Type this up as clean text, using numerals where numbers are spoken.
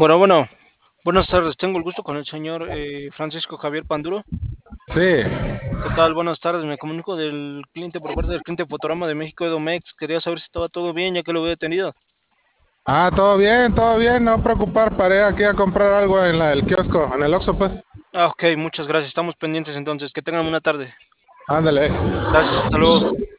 Bueno, buenas tardes. Tengo el gusto con el señor Francisco Javier Panduro. Sí. ¿Qué tal? Buenas tardes. Me comunico del cliente por parte del cliente Fotorama de México Edomex. Quería saber si estaba todo bien ya que lo había tenido. Todo bien, no preocupar, paré aquí a comprar algo en el kiosco, en el Oxxo, pues. Ok, muchas gracias. Estamos pendientes entonces. Que tengan una tarde. Ándale. Gracias, hasta luego.